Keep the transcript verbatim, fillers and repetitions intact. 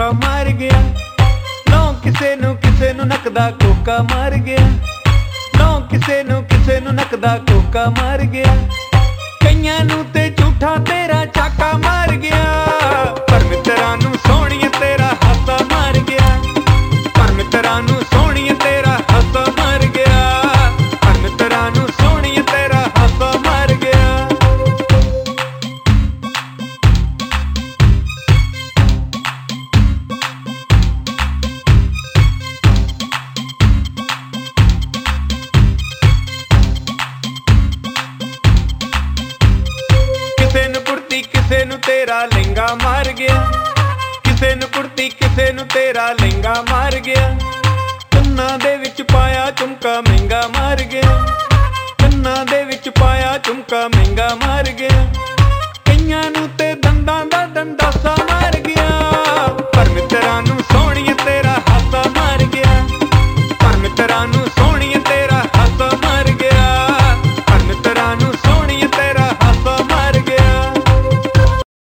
ਧੋਖਾ ਮਾਰ ਗਿਆ। ਨੌ ਕਿਸੇ ਨੂੰ ਕਿਸੇ ਨੂੰ ਨੱਕਦਾ ਕੋਕਾ ਮਾਰ ਗਿਆ। ਨੌ ਕਿਸੇ ਨੂੰ ਕਿਸੇ ਨੂੰ ਨੱਕਦਾ ਕੋਕਾ ਮਾਰ ਗਿਆ। ਕਈਆਂ ਨੂੰ ਤੇ ਝੂਠਾ ਤੇਰਾ ਚਾਕਾ ਮਾਰ ਗਿਆ। ਪਰ ਮਿੱਤਰਾਂ ਨੂੰ ਸੋਹਣੀਏ ਤੇਰਾ ਹਾਸਾ ਮਾਰ ਗਿਆ। ਪਰ ਮਿੱਤਰਾਂ ਨੂੰ ਸੋਹਣੀਏ ਤੇਰਾ ਹਾਸਾ ਮਾਰ ਗਿਆ। ਪਰ ਮਿੱਤਰਾਂ ਨੂੰ ਸੋਹਣੀਏ ਤੇਰਾ ਹਾਸਾ ਮਾਰ ਗਿਆ। ਕਿਸੇ ਨੂੰ ਕੁੜਤੀ ਕਿਸੇ ਨੂੰ ਤੇਰਾ ਲਹਿੰਗਾ ਮਾਰ ਗਿਆ। ਕਿਸੇ ਨੂੰ ਕੁੜਤੀ ਕਿਸੇ ਨੂੰ ਤੇਰਾ ਲਹਿੰਗਾ ਮਾਰ ਗਿਆ। ਕੰਨਾਂ ਦੇ ਵਿੱਚ ਪਾਇਆ ਝੁਮਕਾ ਮਹਿੰਗਾ ਮਾਰ ਗਿਆ। ਕੰਨਾਂ ਦੇ ਵਿੱਚ ਪਾਇਆ ਝੁਮਕਾ ਮਹਿੰਗਾ ਮਾਰ ਗਿਆ। ਕਈਆਂ ਨੂੰ